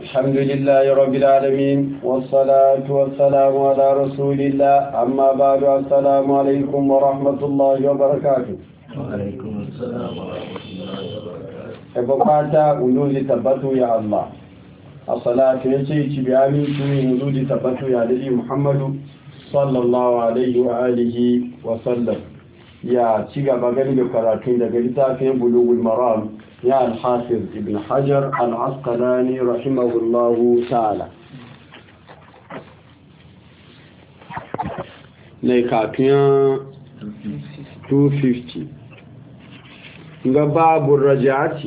الحمد لله رب العالمين والصلاة والسلام على رسول الله أما بعد السلام عليكم ورحمة الله وبركاته. وعليكم السلام ورحمة الله وبركاته. إبقاتا ولود تبتو يا الله الصلاة يسيك بأمين توي ولود تبتو يا نبي محمد صلى الله عليه وآله وسلم. يا تيغا بغني بكراتين دغلتا في بلوغ المرام يا الحافظ ابن حجر العسقلاني رحمه الله تعالى. نيكاتيان 250 ga babu raja'ati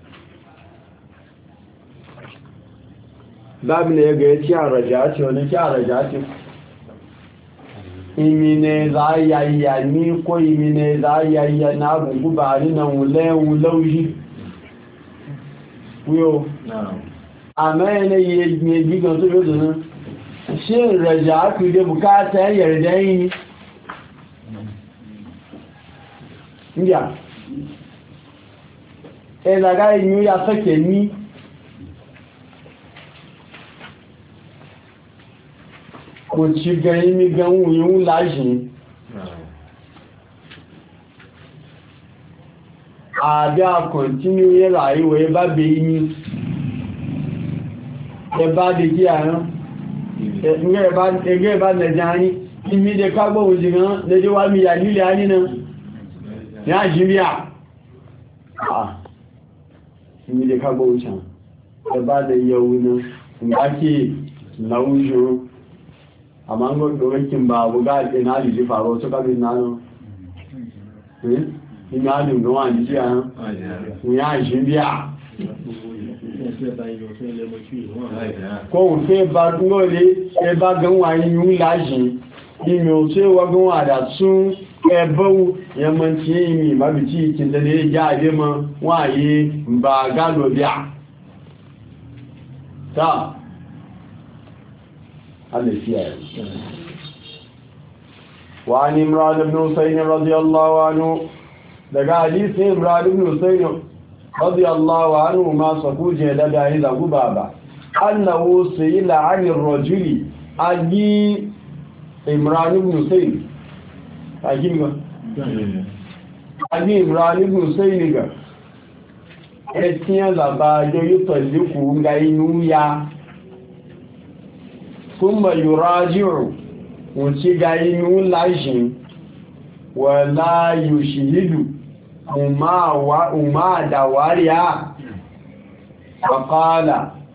babu ne ga yace a raja'ati wani ke a raja'ati imine za yayya ni ko imine za yayya na gugu ba ni nan wulauji yo amma ne yi gigan to yo dun shin raja'ati da bukata yarda yi ndiya ẹ̀làgá inú ya sọ́kẹ̀ ní kò tí gẹ̀yìn ní gẹ̀hún yíò láṣì àbí àkọ̀ntínú yẹ́rà ìwẹ̀ ẹbá bẹ yí ẹbá dé kí àrán ẹgbẹ́ ẹbá nẹ̀jẹ̀ ayé ìmí dẹ kágbọ́ òjìgán lẹ́jọ́ wá mi yà nílẹ̀ ayé náà ní àjíríà ní da kagbo wucin da ba da yau nan da ake lausho amma an gwada wakin ba buga ina aliji faru su kabin nano ina alin gawa aliji a nan ya shi biya ko wufe ba lori eba ganwa yi lashi imi otu ewa ganwa da sun ẹbọ́wù yẹmọ̀tí ìmì ìbábìtí ìkìntẹ̀lẹ̀ já àdé mọ́ wọ́n àyè mbà gálò bí à táà a lè fi ẹ̀ wà ní Imran ibn Husayn radiyallahu anhu daga hadisi Imran ibn Husayn radiyallahu anhu ma sakuje daga yi zagu baba annahu sayila anir rajuli aji Imran ibn Husayn Agi Imran ibn Husayn ga ẹ̀tíyàn làbá ajọ́ yóò tọ̀lẹ́kù nga inú ya kuma yuraji'u wọ́n tí ga inú láṣin wala yushhidu umma dawariya faqala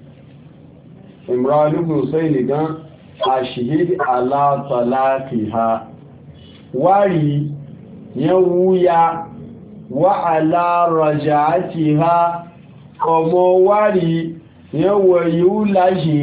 Imran ibn Husayn gan ashhid ala talaqiha wari yẹn wúya wà alárọ̀jáàtì ha ọmọ wari yẹn wọ yíó láṣì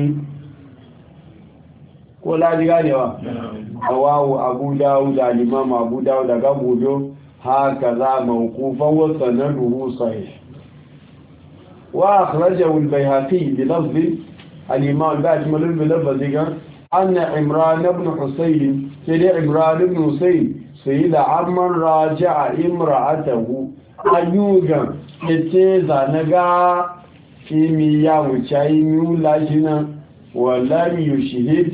kó láti gánewa àwáwò Abu Dawud al-Imam Abu Dawud daga gobe haka za mawqufan wa sanaduhu sahih wa akhrajahu al-Bayhaqi bi lafz al-Imam al-Bayhaqi bi lafz anna Imran ibn Husayn sai Imran ibn Husayn sai da amman raja'a imra'atahu ayyugan yace zanaga kimi ya wuce yin lajina wallahi yushhid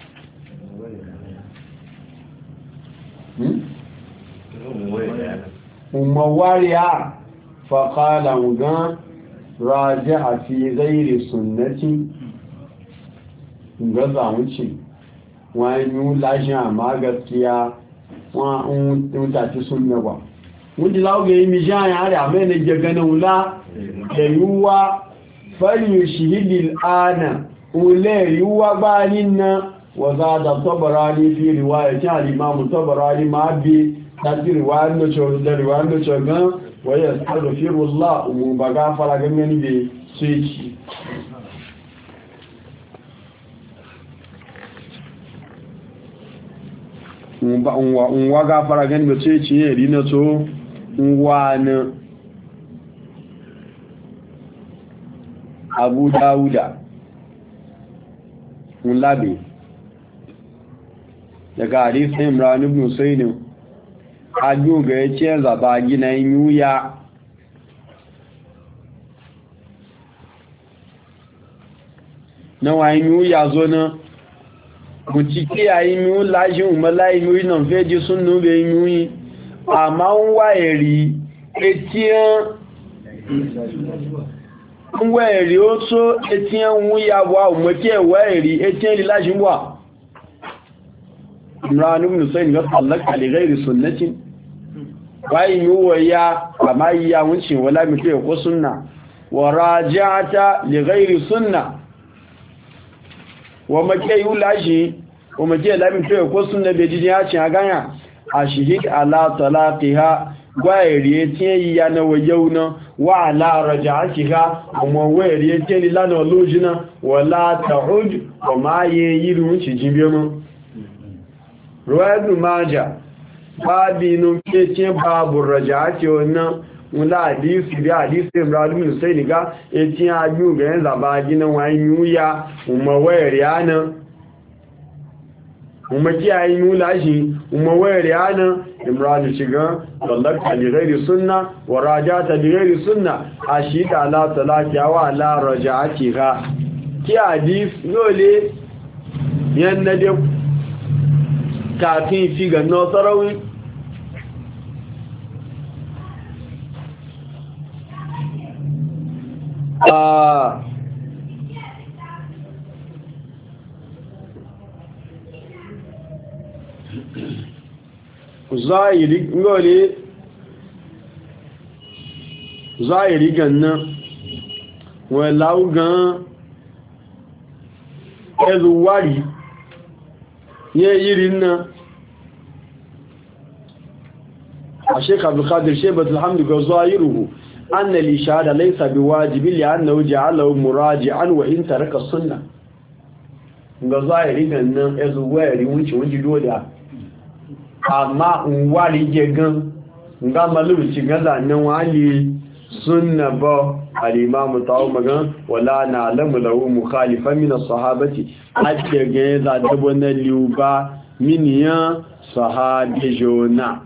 umawariya fa qala mugan raja'a fi ghairi sunnati gaza wuce wani lashin amma gaskiya wọ́n tàti súnmọ́ wà wọ́n ti láwọ́gẹ̀ imi jẹ́ àyà rẹ̀ àmẹ́ni jẹgẹnà wùlá ẹ̀yúwá fẹ́lì ṣìhìdì ààdà olẹ́ ẹ̀yúwá bá nínà wọ̀zádà tọ́bàrá ní fi ríwá ẹ̀kí àlìmáàmù tọ́bàrá ní máa bí tàbí ríwá lọ́chọ̀ gan wọ́yẹ̀ sọ́rọ̀ fi rúlá òmùbàgá fara gẹ́gẹ́ níbi switch nwa gafara gani ba ce ciye rina to nwa na Abu Dawuda nlabe daga hadith Imran ibn Husayn ajo ga yace zaba gina yuya na wani ya zo na bucike ayi mi laji umala imi na feji sunnu be imi ama nwa eri etian nwa eri o so etian wu ya wa o mo ke wa eri etian laji wa Imran ibn Husayn ga sallaka li ghairi sunnatin wai mi wa ya ama ya wuncin wala mi ke ko sunna wa raja'ata li ghairi sunna wa make yulashi wa make lamin to ko sunna be jiji ya ci aganya ashhid ala talaqiha gwairiye tin ya na wajauna wa ala raja'atiha kuma wairiye tin lana lojina wala ta'ud wa ma yiru ci jibe mu ruwadu maja babinu ke tin babu raja'ati wannan wala hadisi bi hadisi Imran ibn Husayn ga etin aju ga yan zaba gina wani ya umma wairiya kuma kiyaye nula shi kuma wayar yana imranu shiga sallaka li ghairi sunna wa rajata li ghairi sunna ashita ala talaki wa ala rajatiha ki hadis dole yanna de kafin fi ga no sarawi zahiri ganna wala gan ezuwari ye yirin na a Sheikh Abdul Qadir Shaybat alhamdu ga zahiruhu anna li shahada laysa biwajibi li annahu ja'alahu muraji'an wa in taraka sunnah ga zahiri ganna ezuwari wuce dole amma wari je gan nga malu ci gaza nan wali sunna ba al-imam ta'u magan wala na'lamu lahu mukhalifan min as-sahabati ake ga za da wannan liuba miniya sahabi jona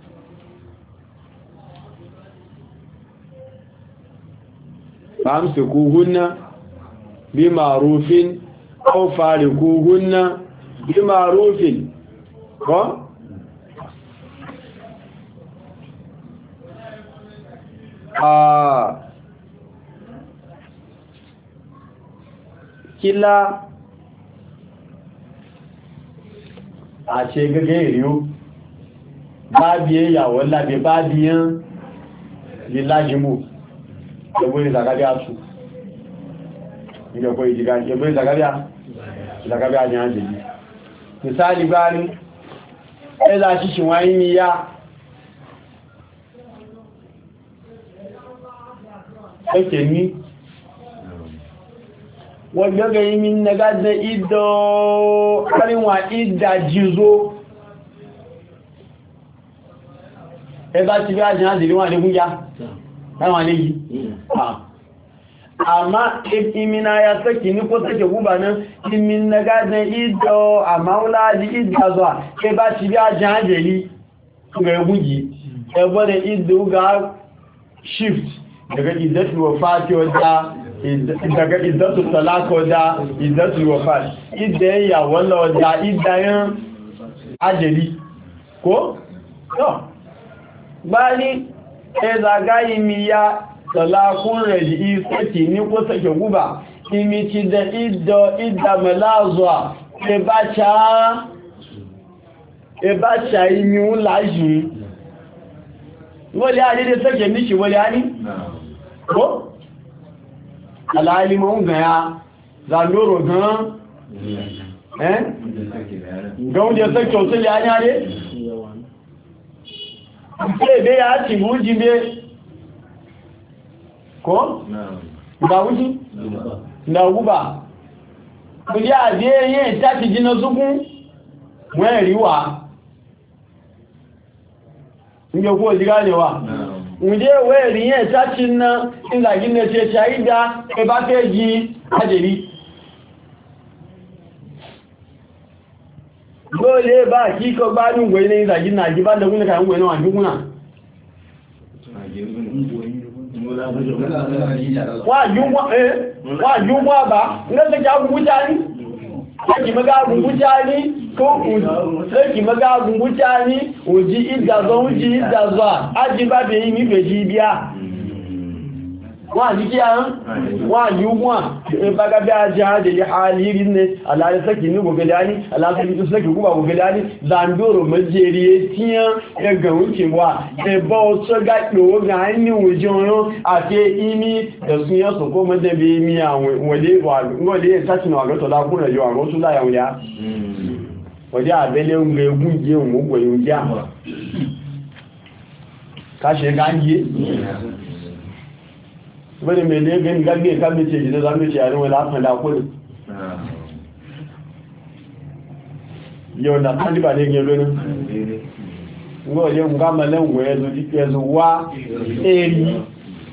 famsikuhunna bi ma'rufin aw farikuhunna bi ma'rufin ko kila a ce gage iriyo babiye yawon labe babiyan lilajimu yabo ni zagabi a su yabo ni zagabi a jihan jeli misali bari ẹza ṣíṣe wáyé ni ya ake ni wọ́n gẹ́gẹ́ yìí mi nẹ́gádẹ́ ìdọ́ àríwá ìdájízo ẹbá ti bí ájá àdìrí wọn àdígún já láwọn àdígí àmá ìmìnà ya sẹ́kì ní kó sẹ́kì gúbà náà ìmì nẹ́gádẹ́ ìdọ́ àmáwúláàdì ìdájọ́ ẹbá ti bí ájá àdìrí ẹgún yìí ẹgbọ́dẹ̀ ìdọ́ ga shift daga ìdẹ́tù wọ̀fáàtí ọjá daga ìdẹ́tù tọ́lákọ̀ ọjá ìdẹ́tù wọ̀fáàtí ìdẹ́ ìyàwó lọ́ọ̀dá ìdáyán ajẹ́lì kó? tọ́ gbá ní ẹzàgá imi ya tọ́lákún rẹ̀ di ìsẹ́kì ní kó sẹ́kẹ̀ gúbà imi ti dẹ ìdàmẹ́láàzọ́ ẹbáṣà imi ń láyìí wọ́n lè àdídé sẹ́kẹ̀ níṣì wọ́n lè á ní? ko alalimin gaya zanoro gan ga wunde sake otu ya anya ne nke ebe ya ci wuji be ko ga wuji na guba kuli ade yin tati jina sukun wọ́n riwa nke kuwa jiganewa wùdé ìwé ìrìyàn ìtàṣí ná ìlàjí ní ṣe ṣàídá ẹbá fẹ́ jí ajèrí ló lè bá kíkọ bá ní ìwé ní ìlàjí náà jí bá lọ́gbùn nìkan ìwé náà àjúkún náà wa yunwa ba nga ta ja gutani sai maga gutani ko sai maga gutani oji idazwa aji ba be yi mi beji bia wa ji kiya wa yunwa baga da ja da halirin ne Allah ya saki ni gobe dani Allah ya saki saki guba gobe dani zandoro majeriye tiya ya ga wucewa e ba o so ga do ga ni wujo ate imi da sun ya so ko made be mi awon wole ta tinu aga to la kun yo awon tun la ya ya wode abele ngbe egun je won gbo yun ja ka se ganje wani mai ne gani gagbe kan mace gida za mu ce yare wani afin da kudu yau na kaliba ne gero ne ngo ye nga malen wo ezo wa eri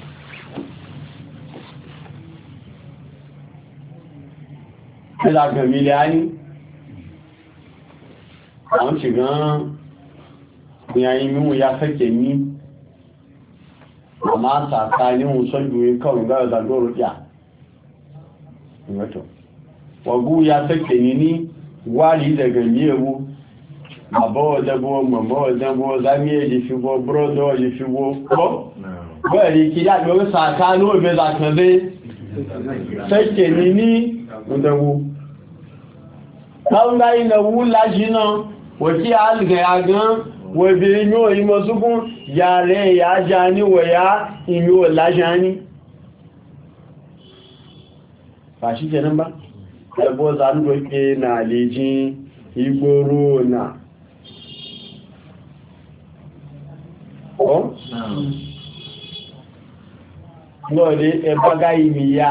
la gamiliani àwọn ṣìgán ní ayinmú ya fẹ́kẹ̀ ní àmá àtàkà ní ohun sọ́jú ikọ̀ ìgbà ìdàgbòrò jà ìwẹ́tọ̀ wọ̀gú ya fẹ́kẹ̀ ní wárí ìdẹ̀gẹ̀ ní ewu bàbá ọ̀dẹ́bọ̀ mọ̀mọ́ ọ̀dẹ́bọ̀ zámí èdè fíwọ́ bọ́ọ̀dọ̀ èdè fíwọ́ pọ́ bẹ́ẹ̀rí kí yàgbé ó sàká ní òbẹ̀ làkànlé fẹ́kẹ̀ ní ọ̀dẹ́wó táwọn gáyé lẹ́wú lájí náà wọ̀kí àlùgẹ̀ àgán wọ̀bẹ̀ inú ìmọ̀ súnkún yàrá ìyájá ní wọ̀yá ìmú ọ̀lájá ní fàṣí jẹ nọ́mbà ẹgbọ́ zanúgbé na lèjí ìgboro na ọ́ lọ́ọ̀dẹ́ ẹbágá ìmìyà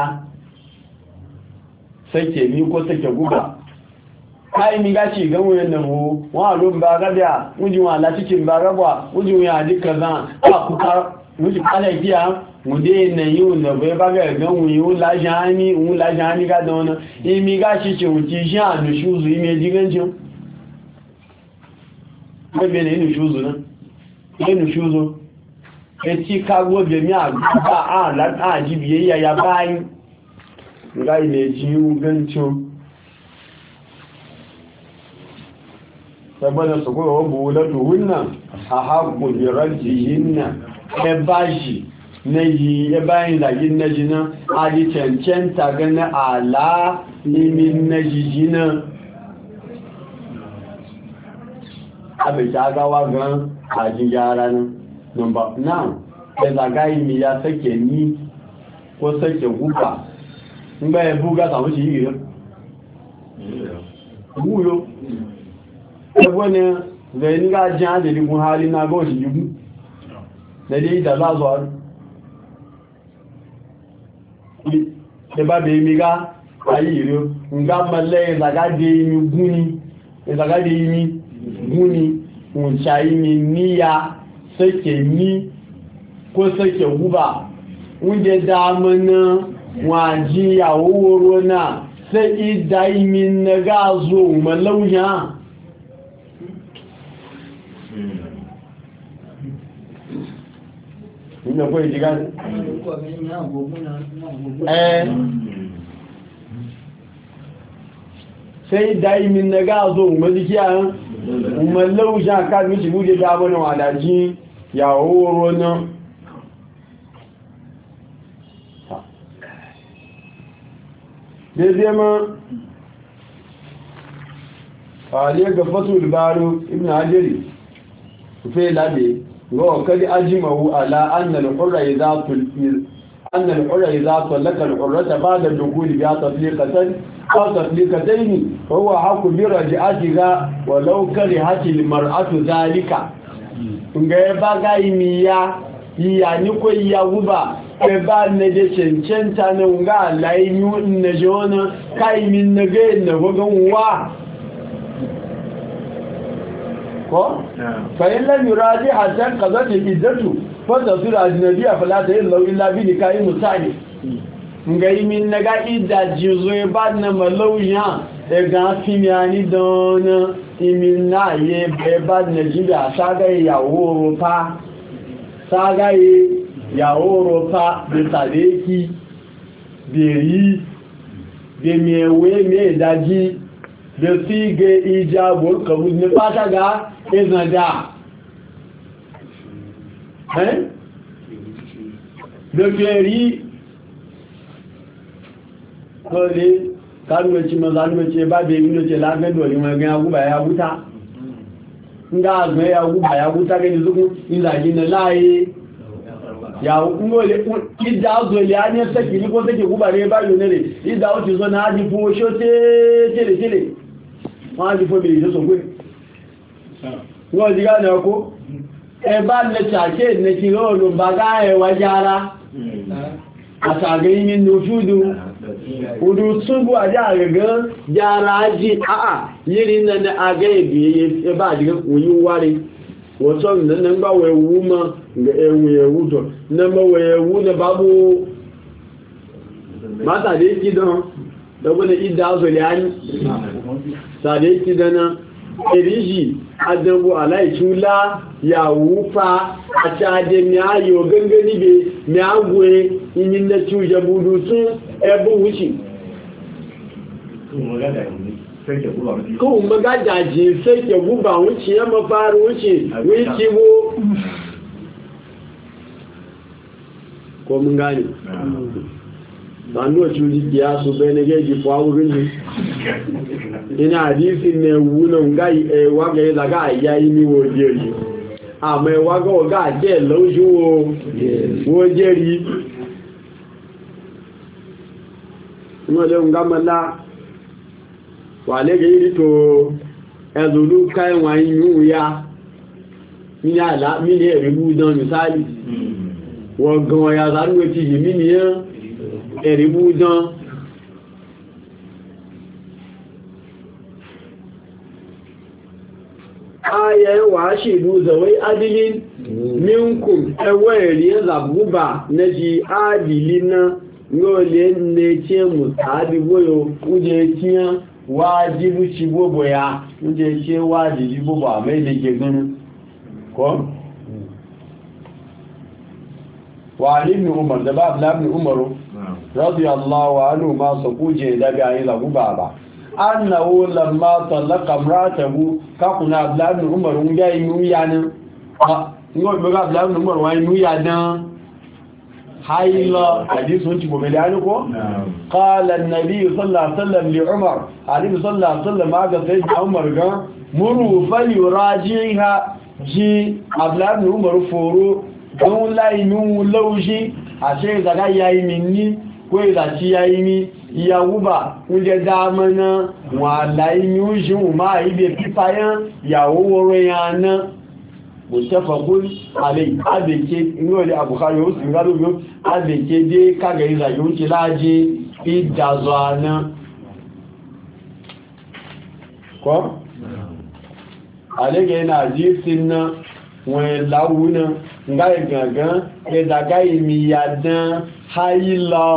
sẹ́kẹ̀ ní kó sẹ́kẹ̀ gúgbà káyí mi gáṣì gánwò yẹnà mú wọ́n àlò ń bá rábíà wújú wọn àlátìkì ń bá rábà wújú wọn àdíkà náà pàkúkà wújú kálẹ̀ kí a múdé ẹ̀nà yíò nàbẹ̀ bá gẹ̀rẹ̀ gánwò yíò lájá ní gádà wọn imi gáṣì ṣe wùn ti ṣe àdù ṣúzù imi ẹjí gánjẹ́ gbẹ́gbẹ́ nínú ṣúzù náà nínú ṣúzù etí kágbọ́gbẹ̀mí àgbà àjíbìyẹ yàyà báyìí nga ilẹ̀ jí gánjẹ́ saboda su kuma wa bulatu hunna a haƙo birajihinna ya bashi na yi ya bayan zagin na jina a ji cancanta gani ala limin na jijina abin ta gawa gan ajin yara nan number 9 ya zagayi mi ya sake ni ko sake guba in ba ya buga samun shi yi buyo ẹgbọ́n ni rẹ̀ nígbà jẹ́ àjẹ́lẹ́gún hálí náà gọ́ òṣìṣẹ́gún lẹ́dẹ́ ìdàlázọ́ àrùn ẹbábẹ̀ imigá ayé ìrẹ́ ǹgá mẹ́lẹ́ ìzàgádé imi gúnni ǹṣà imi níya sẹ́kẹ̀ ní kó sẹ́kẹ̀ gúbà oúnjẹ dámọ́ náà wọ́n àjíyàwó wóró náà sẹ́ ìdá imi nẹ́gá zo mẹ́lẹ́wùyá nínú ọkọ̀ ìdígá sai daimi na gazo umarzikiya umarlau sha kafin shi bude dama na wadaji yawo rona daidai ma ƙwaliyar ga fasul baro ibn hajjari fe labe وقد أجمعوا على أن الحر إذا طلق الحرة بعد الدخول بها تطليقة أو تطليقتين فهو حق برجعتها ولو كرهت المرأة ذلك ngaba gaimiya yani ko yaguba e ba ne de cencenta ne nga laimu ne jona kai min ne ge ne gogon wa ko fayin lam yuraji hatta qadati iddatu fa tasir ajnabiya fala ta'illu illa bi nikahi mutani ngai min naga idda jizo ba na malawya e ga fimiani don imina ye be ba na jiba saga yawo pa saga ye yawo rofa da sadeki beri da mewe mai daji da sige ijabul kabul ne fata ga izada da feri kole karuwaci mazaluwaci ba da yi ce lagado ne mai ganya guba ya wuta nga azụ ya wuba ya wuta gani zuku inzagi na laye ya ngole ida azụ ile anya seki ni ko seki guba re ba yonere ida o ti so na adi fun so tele wọ́n adi fo be so gbe wọ́n di ga na ko e ba le chache ne ti ro lo baga e wajara àtàgé yìí nínú ṣúdú odò túnbù àjá àgẹ̀gẹ́ yára jí àà yìí nẹ́nẹ́ agẹ́ ìbí ẹbá àjíkẹ́ òyí wárí wọ́n tọ́ nẹ́nẹ́ gbáwẹ̀ ẹwú mọ́ ẹwù ẹwú tọ̀ nẹ́mọ́wẹ̀ ẹwú nẹ bá bó mátàdé kí dán lọ́gbọ́n ìdá ọ̀sọ̀lẹ̀ ayé tàdé kí dáná èríjì adẹ́gbò aláìtúlá yàwó fa àti adẹ́mi ayò gẹ́gẹ́ níbi ní àgbé ìyí lẹ́tí ìjẹbùdù tún ẹbú wùsì kóhùn mọ́gádà jì fẹ́kẹ̀ gúbà wùsì ẹmọ fàárù wùsì wùsì wó kọ mú gánì sanuwa cuji ya su bai na geji fawurin ne ina hadisi ne wunan gai waga ya zaga a yayi ni wojeri a mai waga waga a ke laushi wojeri wale ngamala wale ga iri to ezulu kayan wani yiwu ya mini eribu don misali wagan ya zanuwa ti yi mini yan ẹ̀rìbú dán ayẹ wà ṣìlú zọ̀wẹ́ adìlín mínkùn ẹwọ́ ẹ̀rí ẹ̀zàbúbà nẹ́jì adìlí náà yóò lè ní tí mù tàbí bóyọ oúnjẹ tí wá jílú sí gbogbo ya oúnjẹ tí wá jìlú gbogbo àmẹ́lẹ́gẹ̀ gánú kọ́ wà nínú umar da bá abúlábìn umaru radiyallahu anhu ma sakuje daga ayi lagu baba annahu lamma talaqa imratahu kakuna ablan umar unga inu yana ngo be ablan umar wa inu yana hayla hadithun ci gobe da ko qala an-nabi sallallahu alaihi wasallam li umar hadith sallallahu alaihi wasallam ga sai umar ga muru falyurajiha ji ablan umar furu don la inu lawji ashe daga yayi minni ko ìlàtí ya imi ìyàwó bà ń jẹ dámọ́ná wọn àláyé ní ó ṣe wọ́n máa ibẹ̀ pípayán ìyàwó wọ́rọ̀ ya ná bò tẹ́fọ̀kú alẹ́ àbẹ̀kẹ́ inú ọ̀lẹ́ àbùkárí ó sì ń gádó yóò àbẹ̀kẹ́ dé kágẹ̀ ìlà yóò ti láàájí ìdàzọ̀ àná kọ́ alẹ́gẹ̀ náà jí sí ná wọn láwú náà ngáyẹ̀ gangan ẹ̀dàgá ìmìyàdán háyílọ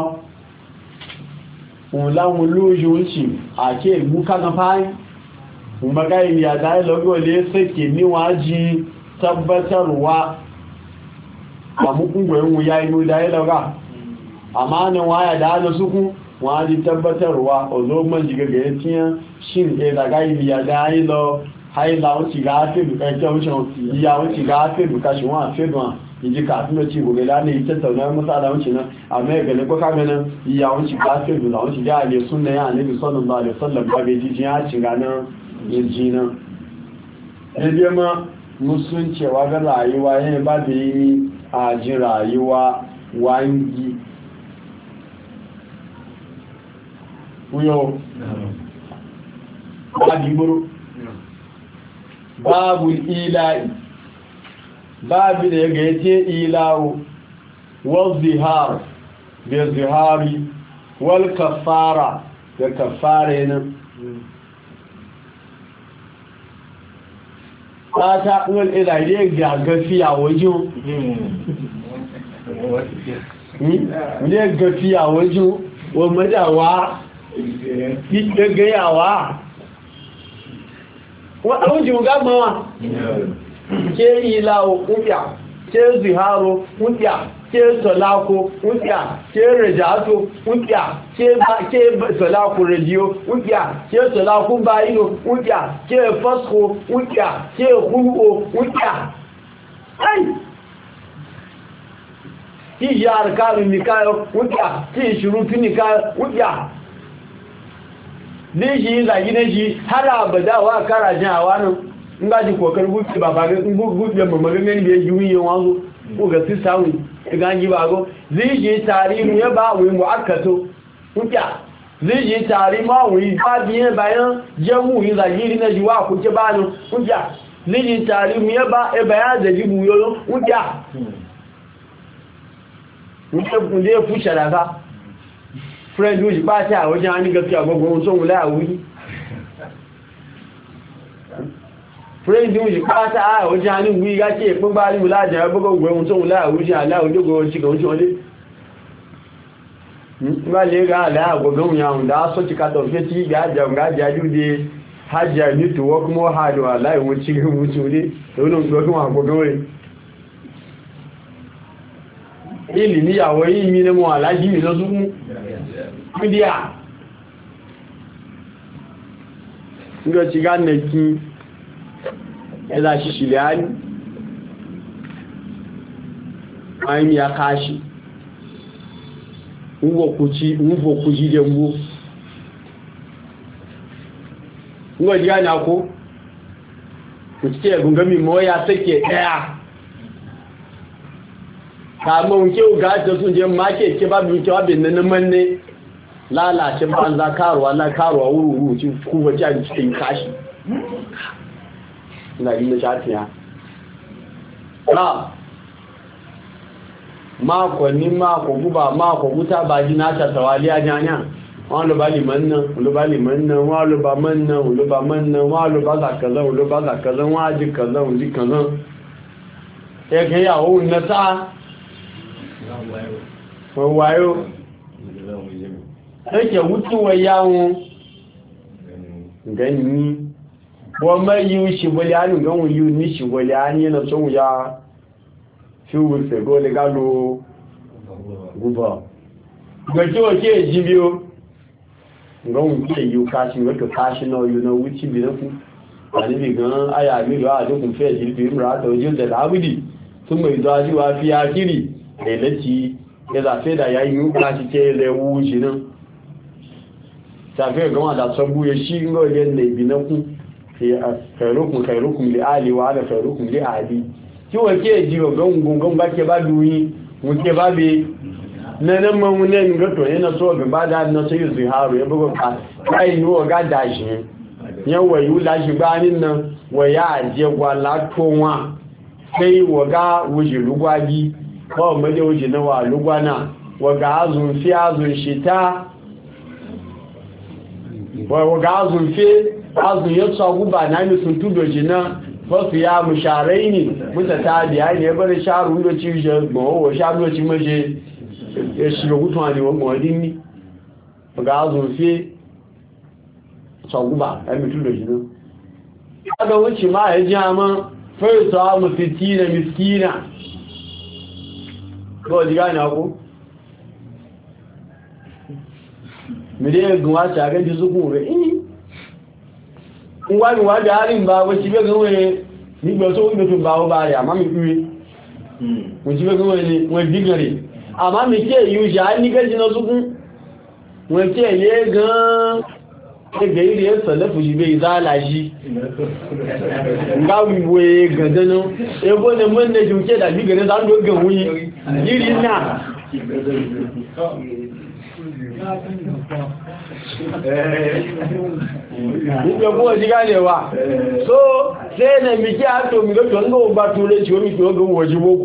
òun láwọn olóòjò ń ṣì àkí ìgbú kánáfáì òun bá gáyìí ni àdáyé lọ́gbọ̀ lè sẹ́kì níwọ̀n á jí tabbatarwa àmúkúngbò ẹ̀hùn ya inú ìdáyé lọ́gá àmá ní wọ́n á dáa lọ súnkún wọ́n á jí tabbatarwa ọ̀zọ́gbọ́n jí gẹ́gẹ́ tí yán ṣì ń ẹ̀dàgáyìí ni àdáyé lọ haila ó ti gááfẹ́lù ẹjọ́ òṣàn ìyá ó ti gááfẹ́lù káṣí wọ́n àfẹ́lù ìjí kàtúnlọ tí ìwòrè láàrin ìtẹ́tọ̀nà mọ́sálà ń ṣe náà àmẹ́ ẹ̀gẹ̀lẹ́ pọ́kágẹ́nà ìyà ń ṣe gáfẹ́lù láwọn ṣe dáa lè súnnà yà níbi sọ́nà lè sọ́lọ̀ gbábe jíjí á ṣe gánà ìjì náà ẹgbẹ́ mọ́ musulunci wa ga rayuwa yẹn bá da yi àjí rayuwa wáyí wúyọ́ babu ila'i babu da ya gaje ilawo wal zihar da zihari wal kafara da kafare nan ta wal ila'i ga gafiya wajen ne gafiya wajen wa madawa gagayawa wọ́n àwọn jù ká mọ́ wọn kí ìlà òkúnfà ce ziharo mutiya ce talako mutiya ce rajato mutiya ce talako rajiyo mutiya ce talako bayino mutiya ce fasko mutiya ce hugo mutiya ai ki ya arkanin nikayo mutiya ki shurutu nikayo mutiya ne shi zagi ne shi har abada wa karajin a wani in ba ji kokar gudu ba ba gudu ma maganin da ya yi wuyin wanzu ko ga su samu ganji ba go zai je tarihi ya ba wuyin mu'akkato kuka zai je tarihi ma wuyin ba biye bayan jamu yin zagi ne ji wa kuke ba no kuka zai je tarihi ya ba e bayan da jibu yoyo kuka kuka ne fusha daga friend wuji ba ta wajen an gaskiya gogon son wula a wuri friend wuji ba ta wajen an wuri ga ce kun ba ni wula da gogon son wula a wuri ala wuri gogon ci ga wuce wale ba le ga ala gogon ya da so ci ka to fe ci ga jaju de hajja ni to work more hard wala yi wuce ga wuce wale to non gogon gogon wale ilimi yawo yi mi ne mo alaji mi lo sun mídíà nígbà tí gá nẹ̀ kí ẹ̀dà ṣìṣìlẹ̀ á ní àìmì àkáṣì ń fòkú jíjẹ mbó nígbà tí gá ní àkó kò tí ẹ̀gùn gẹ́mì mọ́ ya tẹ́kẹ̀ ẹ̀yà kàmọ́ òǹkẹ́ ògájọ́ tún jẹ máa kẹ́ bá bí kẹwàá bẹ̀ nẹ́nẹ́ mẹ́ni lalace banza karuwa wuru ci kuma ci a cikin kashi na yi nishafiya na makonni mako guba mako guta ba ji na tattawali a janya wọ́n lọ bá lè mọ́nà wọ́n lọ bá mọ́nà wọ́n lọ bá zàkàzán wọ́n á jí kàzán ẹgbẹ́ ìyàwó nẹ́ta wọ́n wáyó yake wutuwa yawon ganyi wọ́n mẹ́ yíò ṣìgbọ́lẹ̀ ánì gánwò yíò ní ṣìgbọ́lẹ̀ ánì yana tó ya fi wùfẹ̀ gọ́lẹ̀ gálò gúbọ̀ gbẹ̀kí wọ́n kí èjì bí ó gánwò kí èyí káṣí wẹ́kẹ̀ káṣí náà yóò náà wútí bí lẹ́kú àníbì gan ayà mílò àdókùn fẹ́ ìjì bí mìíràn àtọ̀ ojú tẹ̀lá ábìdì tó mọ̀ ìdọ́ ajíwá fi ákìrì ẹ̀lẹ́tì ẹzàfẹ́dà ya yíò káṣí tẹ́ ilẹ̀ wú ṣe náà tàfẹ́ gan àdàsọ́gbú yẹ sí ngọ́ ilẹ̀ ilẹ̀ ìbìnakú kẹrùkùn lè àlè wà á kẹrùkùn lè àlè tí wọ́n kí èjì ọ̀gọ́n bá kẹ bá dúyí wọ́n kẹ bá bẹ nẹ́nẹ́ mọ́mú lẹ́nu gọ́tọ̀ yẹn náà sọ́ọ̀bẹ̀ bá dáa náà sọ́yọ̀ sí ààrùn yẹ bọ́gọ́ káyì ní ọ̀gá dàṣì yẹn wọ̀ yíó láṣì bá nínú wọ̀yá àjẹwà látó wọn sai wọ̀gá wòṣì lúgbájí kọ́ mẹ́jẹ́ wòṣì náà wà lúgbá náà wọ̀gá azùn fi azùn ṣìtá wọ̀gá azùn fi azùn yẹ́ sọ gúbà náà ní sun túbọ̀ jìnà wasu ya musharai ne mutata biya ne ya bari sharu da ci gbọ́wọ́ sharu da ci maje ya shiga gutun ne wa gwadin ni ga azurfe saguba ya mutu da shi nan ga wuce ma ya ji ama fayyato mafiti da miskina kawai ji gane ako miliyan guwa ta gaji zukun rẹ̀ wani wájú àárín bá wọ́n ti bẹ́ gánwẹ́ nígbẹ̀ tó wípé tó bá ó bá rẹ̀ àmá mi púrẹ́ wọ́n ti bẹ́ gánwẹ́ ni wọ́n dígan rẹ̀ àmá mi kí èyí òṣà ní kẹ́jì náà súnkún wọ́n tí ẹ̀lẹ́ gan ẹgbẹ̀ ilẹ̀ ẹ̀sọ̀ lẹ́fùsìgbé ìzáàlàṣí ngáwíwé gàndánú ẹgbọ́ ni mọ́ nẹ́jù kí ẹ̀dàbí gẹ̀rẹ́ sáàdógàn wúyí yìí náà nígbẹ̀ fún ọjí gáàlẹ̀wà so sai na miki àtò mi lọ́tọ̀ ń gbọ́ bá tó lé tí ó mi tí ó gbọ́ wọ̀jí bókù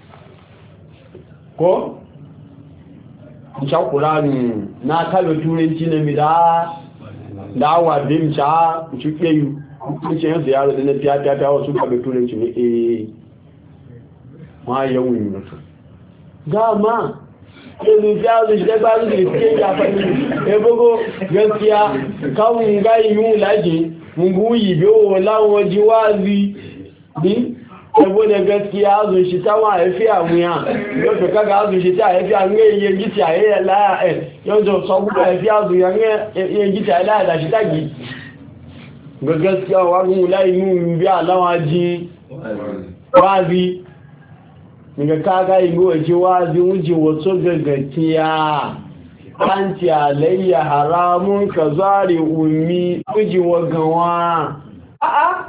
kọ́ ìṣàkùrá nù náà kálọ̀ turanci na mi dáwà bí m ṣá ìṣúpé yìí kúrúkú yẹn yàrá da na fiya wasu kálọ̀ turanci ne wọ́n á yẹ̀wò ìrìnàtò gáàmà ilu fiya su shiga ba su da suke yafani ebogo gaskiya kawun gayi yi laje mungu yi bewo lawon waje wazi ni ebo da gaskiya azun shi ta wa yafi amuya yau to kaga azun shi ta yafi an yin giti a yayin la yau to sabu da yafi azun yan yin giti a la da shi tagi ga gaskiya wa gun lai mu bi alawa ji wazi daga kaga yi waje wazi wuce wasu gaggaciya an ci alayya haramun ka zari umi uji wa gawa a'a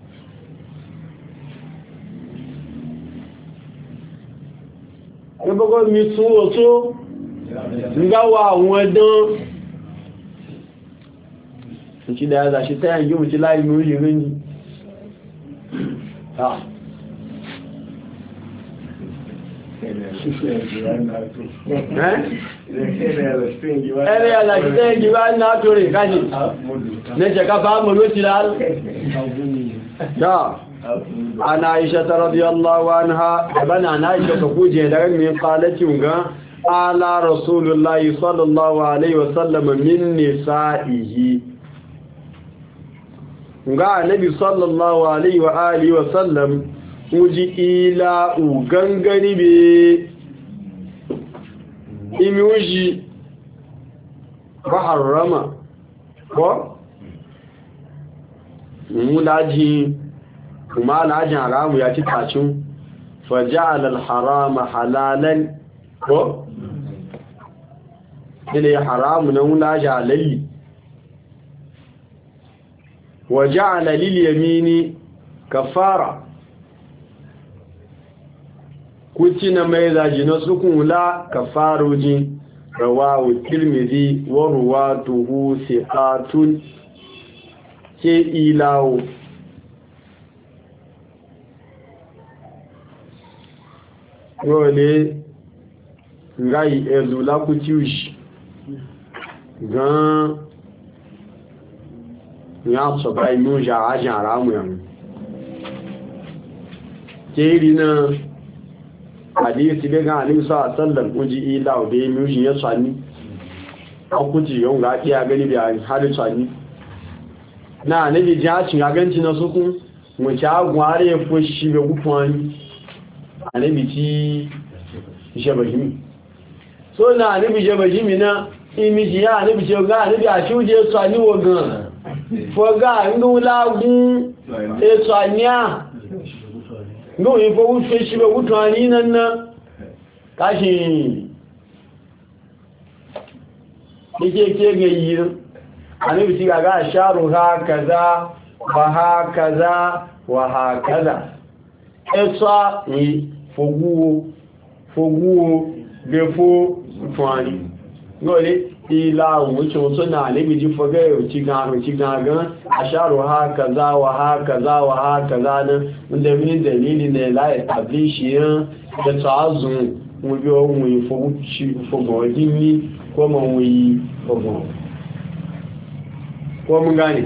ẹgbẹ́gbẹ́ mi tún ọ̀tọ́ nígbàwà àwọn ẹ̀dán ìtí dáadáa ṣe tẹ́yà yóò ti láì mú ìrìn ní ẹ̀rẹ́ àlàṣítẹ́ ìjìwá náà tó rẹ̀ káṣì lẹ́ṣẹ̀ká bá mọ̀ ló ti láàrù عن عائشة رضي الله عنها ابن عائشة كوجه دغن من قالت يونغا على رسول الله صلى الله عليه وسلم من نسائه nga nabi sallallahu alaihi wa alihi wa sallam uji ila ugangani be imiuji baharrama ko mulaji kuma alhajin haramu ya ci tacin faja'al al-harama halalan ko ile haramu na wulaji alayhi waja'ala lil yamini kafara kuci na mai zaji na sukun la kafaruji rawahu tirmidhi wa ruwatuhu siqatun ke ilawo role ngai ezula kutiushi gan ya so bai mu ja ajan ramu yan kiri na hadisi be ga Ali sallallahu uji ila obe mu ji ya tsani akuti yon ga iya gani bi har tsani na ne bi ja cin aganci na sukun mu ta gware fushi be gufani anabi ti jabajimi so na anabi jabajimi na imiji ya anabi je ga anabi a shuje tsani wo gan fo ga ndu lagun e tsania ndu yi fo wu fe shi be gutani nan na kashi dike ke ga yi anabi ti ga sharu ha kaza wa ha kaza wa ha kaza ẹ̀sọ́ ní fogúwo gbẹ̀fó fúnni lórí ìlà òun tí wọ́n tó náà níbi jí fọ́gẹ́ òtí gangan aṣáàrò ha kaza wa ha kaza wa ha kaza náà wọ́n ní dalili na láì tàbí ṣíyàn ẹ̀tọ́ azùn wọ́n bí ohun ìfọgbọ̀n dín ní kọ́mọ̀ wọ́n yí fọ́gbọ̀n kọ́ mú gani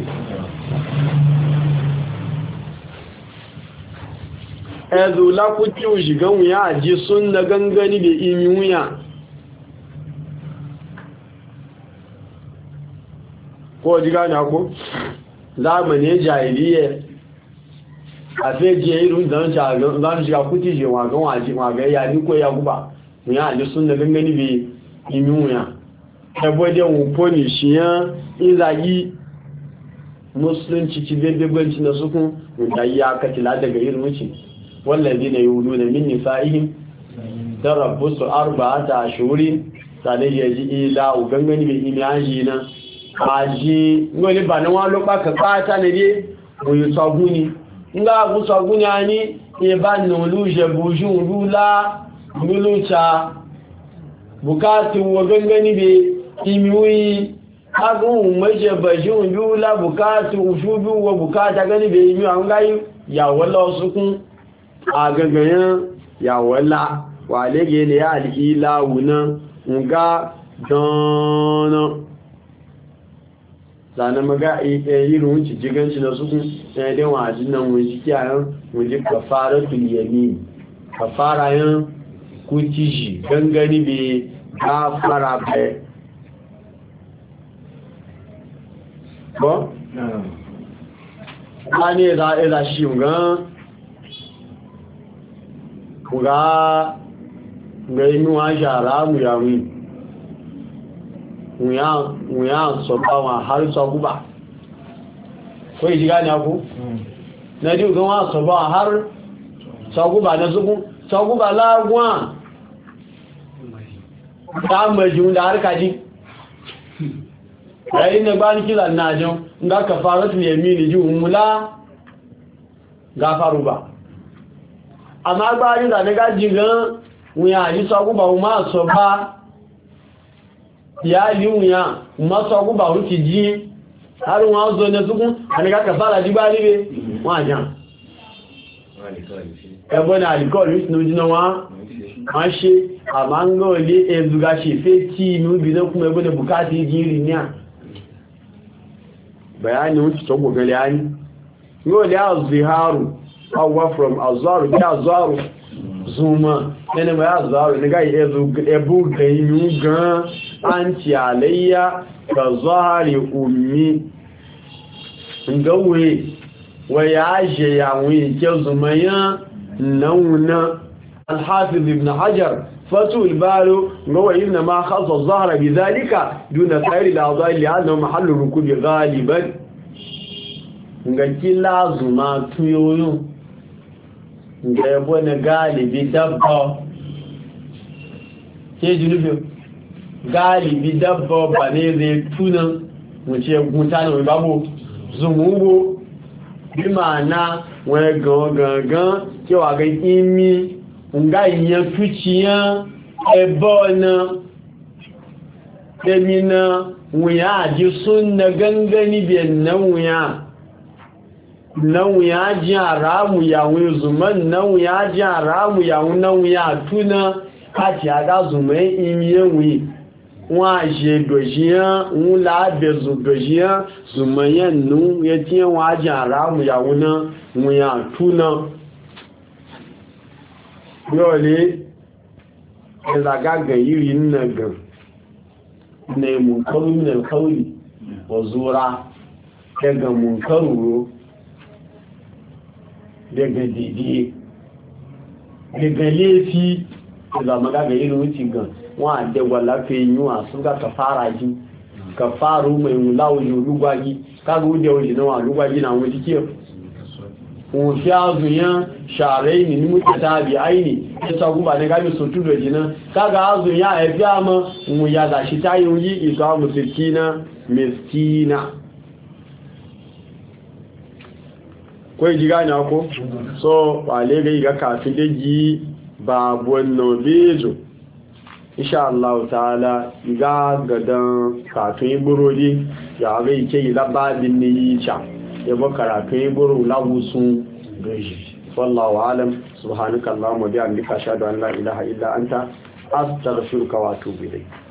ẹ̀zù lákútí òṣìgán wuya àjí sún na gangani da imi wuya ko ji gani ako zamani jahiliya a fejiyar irin zan shiga kuti je wagan ya ni ko ya guba wuya àjí sún na gangani da imi wuya ẹgbọ́dẹ̀ wùpọ̀ ní ṣíyán ìlàyí musulunci ci bebe na sukun da ya katila daga irin wuce والذين يولون من نسائهم تربص 4 أشهر sane yaji ila ugangani be imiyaji na aji ngole bana wa lo pa kata ne die oyo saguni nga bu saguni ani e ba no luje buju lula lulucha bukati ugangani be imiwi agun meje baju lula bukati ushubu wa bukata gani be imi an gayi ya wala sukun agagayen yawala walege ne ya al'ila wuna nga dana zane maga irin wunci jiganci na sukun ɗaya wajen nan wunci kiyayen wunci kafara tuliyami kafara yin kutiji gangani bai gafara bai ba? ne za a ila shi gan ga yi wa shara mu ya mu ya so ba wa har so guba ko yi gani ako na ji ga wa so ba har so guba na zugun so guba lagwa ta majun da har kaji yayin da ba ni kila na jon ga kafaratu yamini ji umula gafaru ba amma ba ni da ga jigan wuya yi so guba ma so ba ya yi wuya ma so guba wuci ji har wọn zo na zugun ani ga kafara ji ba ni be wa jan ẹgbọ́n ni àdìkọ́ ní ìsinú wọ́n ṣe àmángọ́ ilé ẹzùgá ṣe fẹ́ tí inú ibi náà kún ẹgbọ́n ni bukati jírí ní à bayani wọ́n ti tọ́gbọ̀ gẹ̀lẹ̀ ayé yóò lé azuharu awa from azuharu bí azuharu zuma ẹni bá azuharu nígbà ẹbú gẹ̀yìn gan anti alayya ka zahari ummi ngawe ويعجي يعوي كزميا نونا الحافظ ابن حجر فتو البال هو إنما خص الظهر بذلك دون سائر الأعضاء لأنه محل الركوب غالبا نقول لازم تيويو نقول غالبي دبا كيجي نبيو غالبي دبا بنيزي تونا وشي غنتانا ويبابو زموبو bí máa ná wọn gangan kí wà gẹ́ imi ǹgá ìyẹn fúchiyán ẹbọ́ ọ̀nà tẹ́mi na wùnyá àjí súnnà gangan níbi náwùnyá jí àrámù yàwó ìzùmọ́ náwùnyá jí àrámù yàwó náwùnyá túnà káàkiri àgázùmọ́ imi yẹnwì wọ́n a ṣe dòṣíyán ń láàbẹ̀zù dòṣíyán zùmọ̀yán nú yẹ tí wọ́n a jẹ́ àrámù ìyàwó náà wọ́n yà tú náà yóò lè ẹzàgágà yìí nínú gan na ìmùnkọrù nínú kọrì ọ̀zọ́ra ẹgbẹ̀ mùnkọrù gẹ́gẹ̀ dìde gẹ́gẹ̀ léèfí ẹzàgágà yìí ló ti gan wọ́n àdẹ́gbà láfẹ́ yíò àsúgbà kàfàrà jí kàfàrà ọmọ ìrùn láwòjì olúgbájí káàkiri òjì náà olúgbájí na àwọn jíkẹ́ òun fi azùnyán ṣàrẹ́ ìní ní mútẹ̀ta àbí àìní ẹsọ́gúnbà ní gábí sòtúrò jìnà káàkiri azùnyán ẹ̀fẹ́ àmọ́ òun yàdà ṣítá yóò yí ìtọ́ àmùsìkínà mẹ́sìkínà kó ìjìgá ní ọkọ́ sọ wà lẹ́gẹ́ ìgá kàfin dé jí bàbọn náà béèzò insha Allah ta'ala ga gadan katun iburodi ya ga yake yi labadin ne yi cha ya ba karatun iburu lawusun gaji wallahu alam subhanakallahumma wa bihamdika ashhadu an la ilaha illa anta astaghfiruka wa atubu ilayk